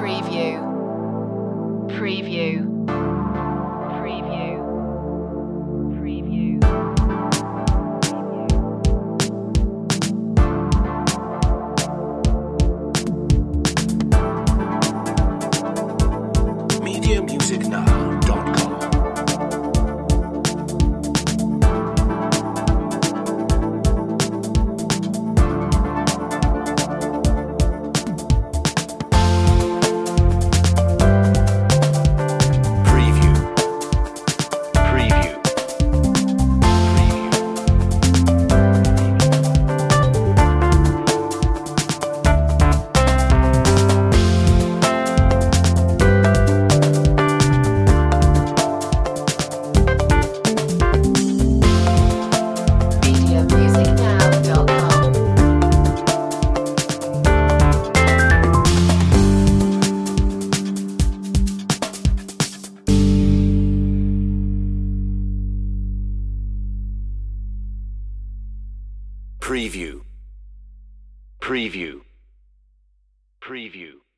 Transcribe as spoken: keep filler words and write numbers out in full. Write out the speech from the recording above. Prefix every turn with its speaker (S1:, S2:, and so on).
S1: Preview. Preview. Preview. Preview.
S2: media music now dot com.
S1: media music now dot com.
S2: Preview. Preview. Preview.